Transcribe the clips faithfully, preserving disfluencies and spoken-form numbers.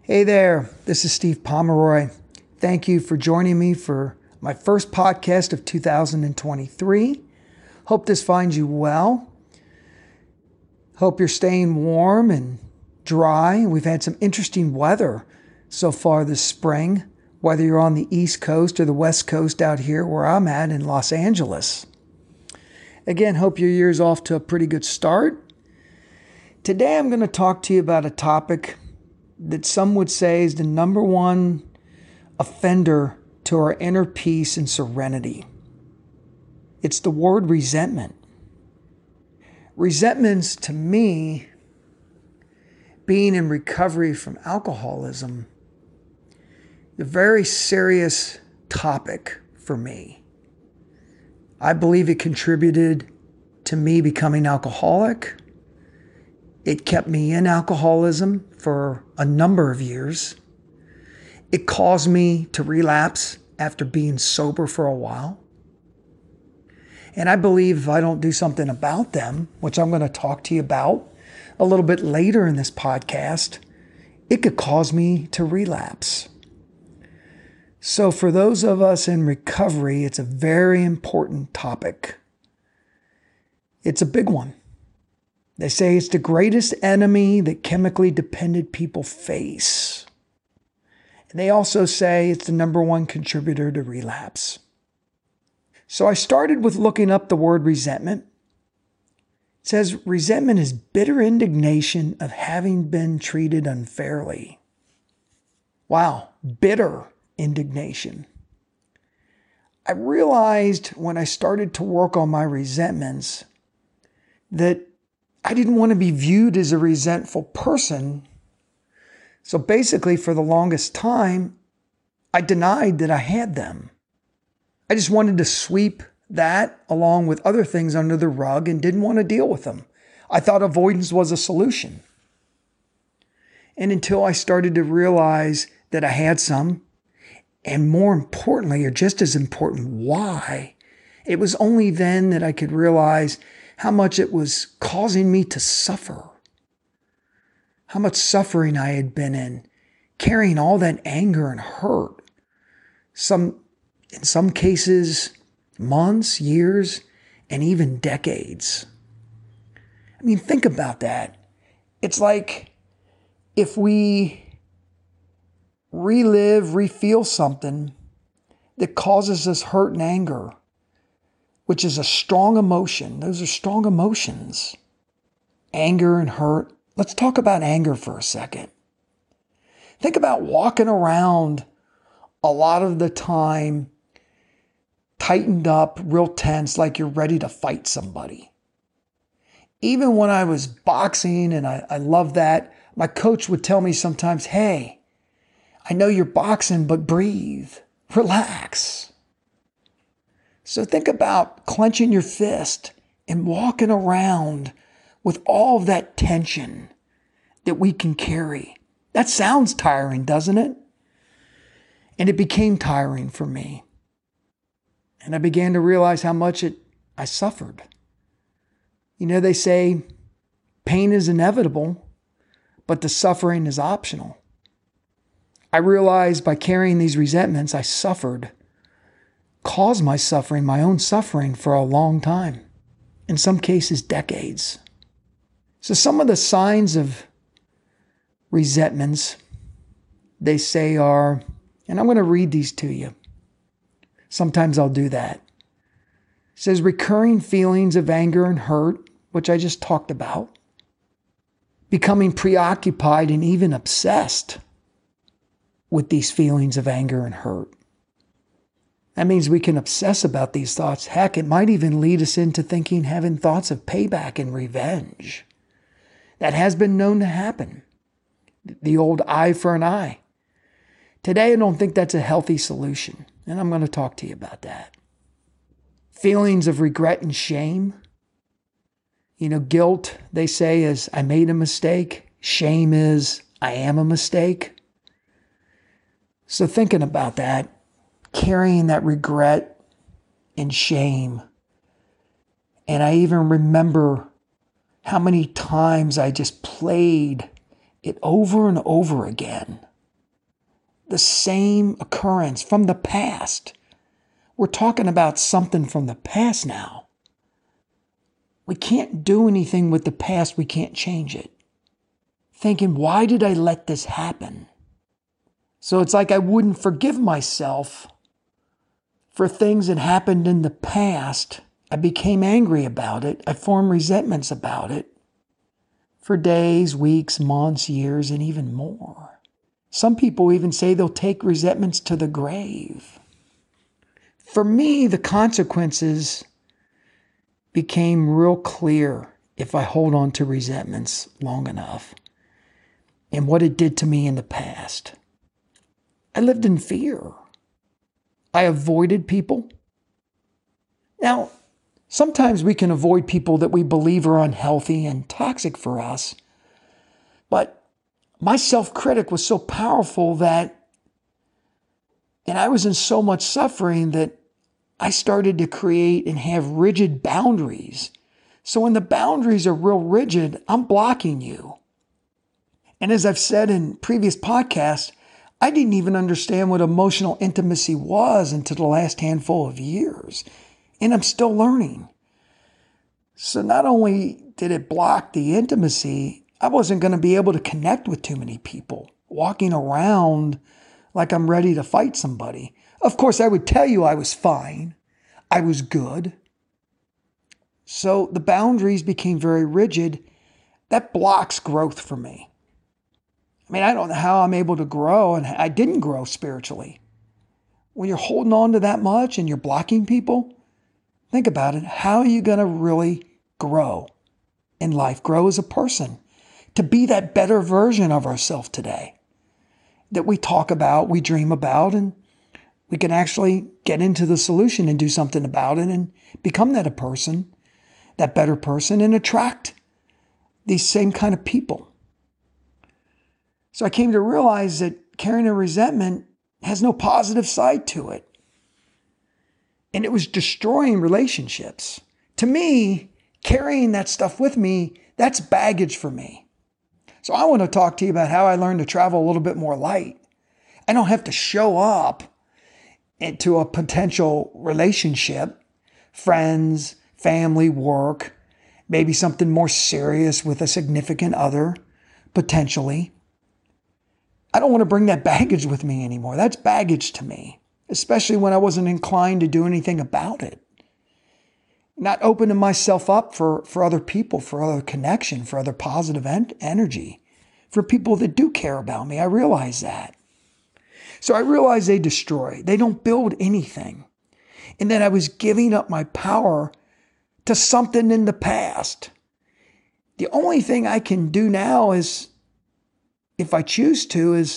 Hey there, this is Steve Pomeroy. Thank you for joining me for my first podcast of two thousand twenty-three. Hope this finds you well. Hope you're staying warm and dry. We've had some interesting weather so far this spring, whether you're on the East Coast or the West Coast out here where I'm at in Los Angeles. Again, hope your year's off to a pretty good start. Today I'm going to talk to you about a topic that some would say is the number one offender to our inner peace and serenity. It's the word resentment. Resentment's, to me, being in recovery from alcoholism, a very serious topic for me. I believe it contributed to me becoming alcoholic. It kept me in alcoholism for a number of years. It caused me to relapse after being sober for a while. And I believe if I don't do something about them, which I'm going to talk to you about a little bit later in this podcast, it could cause me to relapse. So for those of us in recovery, it's a very important topic. It's a big one. They say it's the greatest enemy that chemically dependent people face. And they also say it's the number one contributor to relapse. So I started with looking up the word resentment. It says resentment is bitter indignation of having been treated unfairly. Wow, bitter indignation. I realized when I started to work on my resentments that I didn't want to be viewed as a resentful person. So basically, for the longest time, I denied that I had them. I just wanted to sweep that along with other things under the rug and didn't want to deal with them. I thought avoidance was a solution. And until I started to realize that I had some, and more importantly, or just as important, why, it was only then that I could realize how much it was causing me to suffer. How much suffering I had been in, carrying all that anger and hurt. Some, in some cases, months, years, and even decades. I mean, think about that. It's like if we relive, refeel something that causes us hurt and anger, which is a strong emotion. Those are strong emotions. Anger and hurt. Let's talk about anger for a second. Think about walking around a lot of the time, tightened up, real tense, like you're ready to fight somebody. Even when I was boxing, and I, I love that, my coach would tell me sometimes, hey, I know you're boxing, but breathe, relax. So think about clenching your fist and walking around with all of that tension that we can carry. That sounds tiring, doesn't it? And it became tiring for me. And I began to realize how much it I suffered. You know, they say pain is inevitable, but the suffering is optional. I realized by carrying these resentments, I suffered. Caused my suffering, my own suffering, for a long time. In some cases, decades. So some of the signs of resentments, they say are, and I'm going to read these to you. Sometimes I'll do that. It says recurring feelings of anger and hurt, which I just talked about. Becoming preoccupied and even obsessed with these feelings of anger and hurt. That means we can obsess about these thoughts. Heck, it might even lead us into thinking, having thoughts of payback and revenge. That has been known to happen. The old eye for an eye. Today, I don't think that's a healthy solution. And I'm going to talk to you about that. Feelings of regret and shame. You know, guilt, they say, is I made a mistake. Shame is I am a mistake. So thinking about that, carrying that regret and shame. And I even remember how many times I just played it over and over again the same occurrence from the past. We're talking about something from the past now. We can't do anything with the past. We can't change it. Thinking, why did I let this happen? So it's like I wouldn't forgive myself for things that happened in the past. I became angry about it. I formed resentments about it for days, weeks, months, years, and even more. Some people even say they'll take resentments to the grave. For me, the consequences became real clear if I hold on to resentments long enough and what it did to me in the past. I lived in fear. I avoided people. Now, sometimes we can avoid people that we believe are unhealthy and toxic for us, but my self-critic was so powerful that, and I was in so much suffering that I started to create and have rigid boundaries. So when the boundaries are real rigid, I'm blocking you. And as I've said in previous podcasts, I didn't even understand what emotional intimacy was until the last handful of years. And I'm still learning. So not only did it block the intimacy, I wasn't going to be able to connect with too many people, walking around like I'm ready to fight somebody. Of course, I would tell you I was fine. I was good. So the boundaries became very rigid. That blocks growth for me. I mean, I don't know how I'm able to grow, and I didn't grow spiritually. When you're holding on to that much and you're blocking people, think about it. How are you going to really grow in life, grow as a person, to be that better version of ourselves today that we talk about, we dream about, and we can actually get into the solution and do something about it and become that a person, that better person, and attract these same kind of people. So I came to realize that carrying a resentment has no positive side to it. And it was destroying relationships. To me, carrying that stuff with me, that's baggage for me. So I want to talk to you about how I learned to travel a little bit more light. I don't have to show up into a potential relationship, friends, family, work, maybe something more serious with a significant other, potentially. I don't want to bring that baggage with me anymore. That's baggage to me, especially when I wasn't inclined to do anything about it. Not opening myself up for, for other people, for other connection, for other positive en- energy, for people that do care about me. I realize that. So I realize they destroy. They don't build anything. And that I was giving up my power to something in the past. The only thing I can do now is, if I choose to, is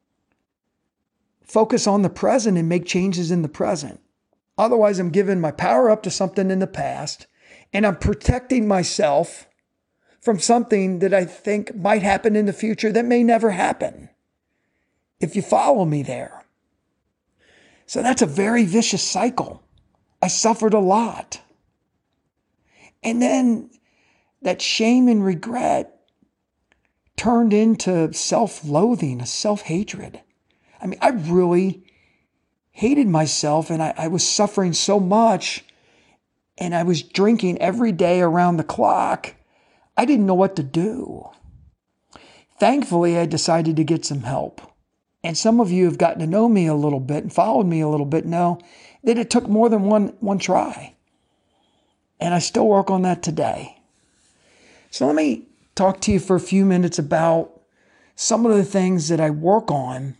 focus on the present and make changes in the present. Otherwise, I'm giving my power up to something in the past, and I'm protecting myself from something that I think might happen in the future that may never happen. If you follow me there. So that's a very vicious cycle. I suffered a lot. And then that shame and regret turned into self-loathing, self-hatred. I mean, I really hated myself, and I, I was suffering so much, and I was drinking every day around the clock. I didn't know what to do. Thankfully, I decided to get some help. And some of you have gotten to know me a little bit and followed me a little bit know that it took more than one, one try. And I still work on that today. So let me talk to you for a few minutes about some of the things that I work on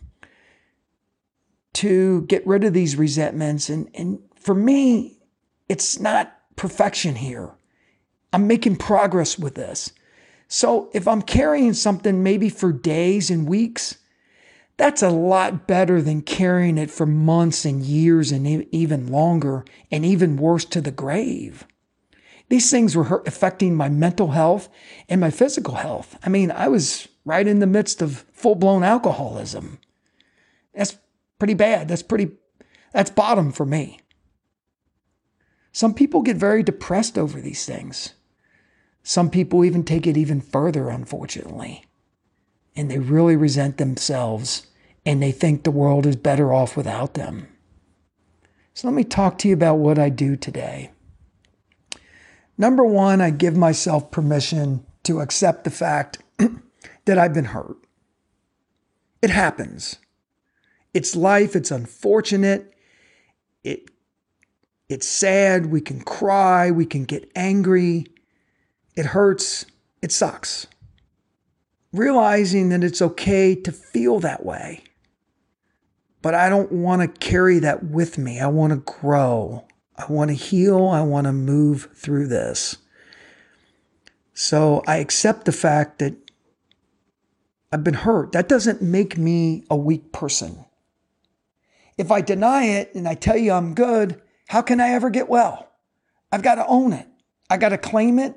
to get rid of these resentments. And, and for me, it's not perfection here. I'm making progress with this. So if I'm carrying something maybe for days and weeks, that's a lot better than carrying it for months and years and even longer, and even worse, to the grave. These things were affecting my mental health and my physical health. I mean, I was right in the midst of full-blown alcoholism. That's pretty bad. That's pretty, that's bottom for me. Some people get very depressed over these things. Some people even take it even further, unfortunately. And they really resent themselves and they think the world is better off without them. So let me talk to you about what I do today. Number one, I give myself permission to accept the fact that I've been hurt. It happens. It's life. It's unfortunate. It, it's sad. We can cry. We can get angry. It hurts. It sucks. Realizing that it's okay to feel that way. But I don't want to carry that with me. I want to grow. I want to heal. I want to move through this. So I accept the fact that I've been hurt. That doesn't make me a weak person. If I deny it and I tell you I'm good, how can I ever get well? I've got to own it. I got to claim it.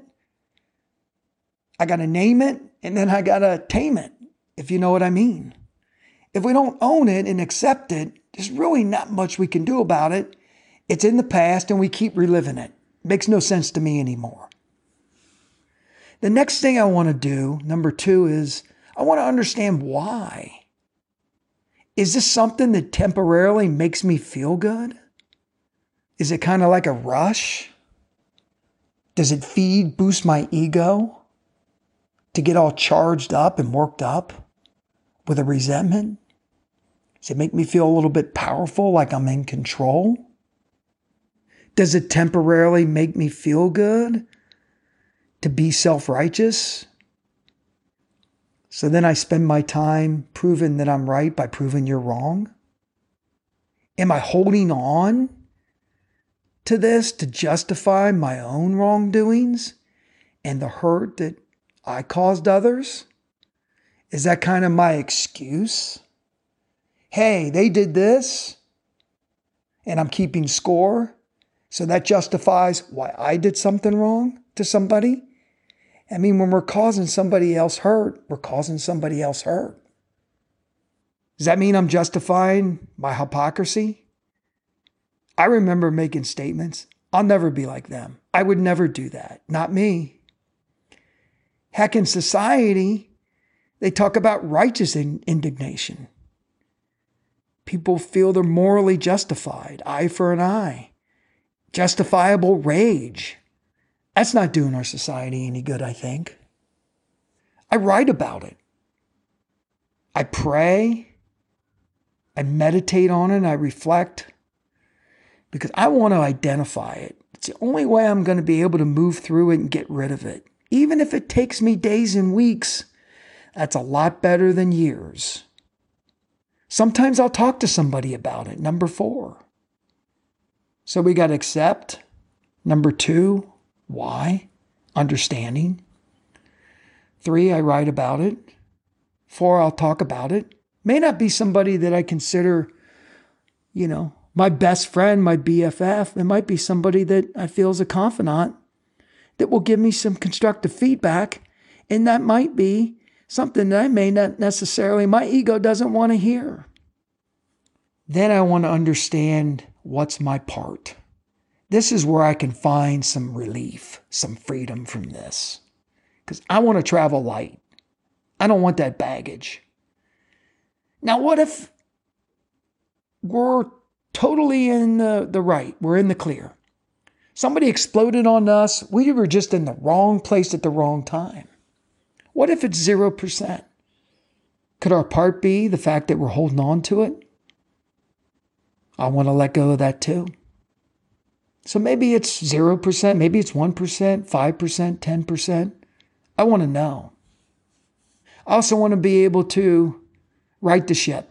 I got to name it. And then I got to tame it, if you know what I mean. If we don't own it and accept it, there's really not much we can do about it. It's in the past and we keep reliving it. Makes no sense to me anymore. The next thing I want to do, number two, is I want to understand why. Is this something that temporarily makes me feel good? Is it kind of like a rush? Does it feed, boost my ego to get all charged up and worked up with a resentment? Does it make me feel a little bit powerful, like I'm in control? Does it temporarily make me feel good to be self-righteous? So then I spend my time proving that I'm right by proving you're wrong? Am I holding on to this to justify my own wrongdoings and the hurt that I caused others? Is that kind of my excuse? Hey, they did this and I'm keeping score. So that justifies why I did something wrong to somebody. I mean, when we're causing somebody else hurt, we're causing somebody else hurt. Does that mean I'm justifying my hypocrisy? I remember making statements. I'll never be like them. I would never do that. Not me. Heck, in society, they talk about righteous indignation. People feel they're morally justified. Eye for an eye. Justifiable rage. That's not doing our society any good, I think. I write about it. I pray. I meditate on it. I reflect. Because I want to identify it. It's the only way I'm going to be able to move through it and get rid of it. Even if it takes me days and weeks, that's a lot better than years. Sometimes I'll talk to somebody about it. Number four. So we got to accept. Number two, why? Understanding. Three, I write about it. Four, I'll talk about it. May not be somebody that I consider, you know, my best friend, my B F F. It might be somebody that I feel is a confidant that will give me some constructive feedback. And that might be something that I may not necessarily, my ego doesn't want to hear. Then I want to understand what's my part. This is where I can find some relief, some freedom from this. Because I want to travel light. I don't want that baggage. Now, what if we're totally in the, the right? We're in the clear. Somebody exploded on us. We were just in the wrong place at the wrong time. What if it's zero percent? Could our part be the fact that we're holding on to it? I want to let go of that too. So maybe it's zero percent, maybe it's one percent, five percent, ten percent. I want to know. I also want to be able to right the ship.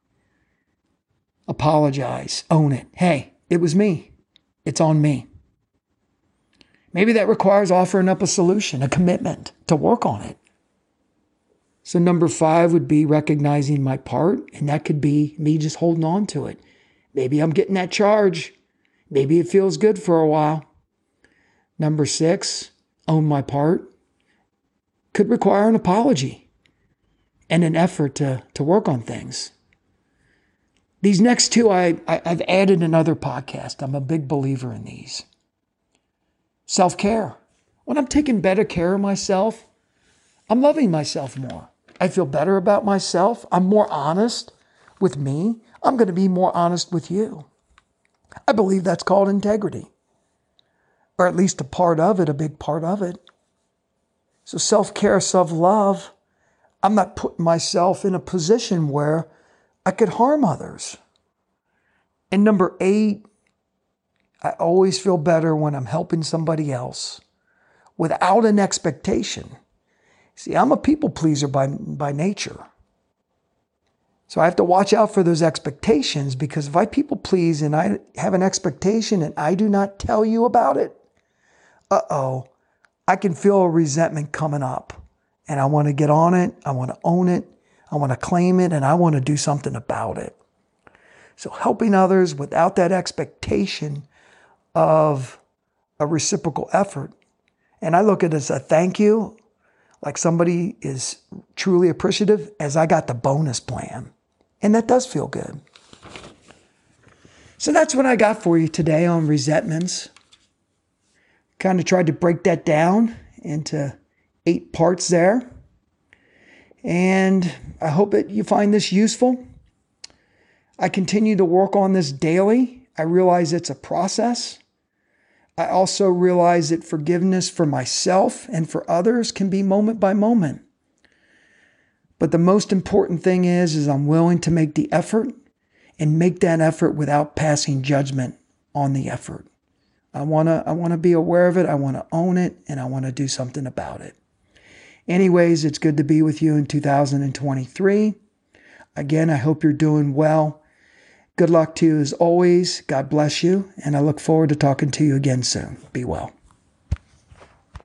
Apologize, own it. Hey, it was me. It's on me. Maybe that requires offering up a solution, a commitment to work on it. So number five would be recognizing my part, and that could be me just holding on to it. Maybe I'm getting that charge. Maybe it feels good for a while. Number six, own my part. Could require an apology and an effort to, to work on things. These next two, I, I, I've added another podcast. I'm a big believer in these. Self-care. When I'm taking better care of myself, I'm loving myself more. I feel better about myself. I'm more honest with me, I'm going to be more honest with you. I believe that's called integrity, or at least a part of it, a big part of it. So self-care, self-love, I'm not putting myself in a position where I could harm others. And number eight, I always feel better when I'm helping somebody else without an expectation. See, I'm a people pleaser by, by nature. So I have to watch out for those expectations, because if I people please and I have an expectation and I do not tell you about it, uh-oh, I can feel a resentment coming up. And I want to get on it. I want to own it. I want to claim it. And I want to do something about it. So helping others without that expectation of a reciprocal effort. And I look at it as a thank you, like somebody is truly appreciative, as I got the bonus plan. And that does feel good. So that's what I got for you today on resentments. Kind of tried to break that down into eight parts there. And I hope that you find this useful. I continue to work on this daily. I realize it's a process. I also realize that forgiveness for myself and for others can be moment by moment. But the most important thing is, is I'm willing to make the effort and make that effort without passing judgment on the effort. I want to I want to be aware of it. I want to own it, and I want to do something about it. Anyways, it's good to be with you in two thousand twenty-three. Again, I hope you're doing well. Good luck to you as always. God bless you, and I look forward to talking to you again soon. Be well.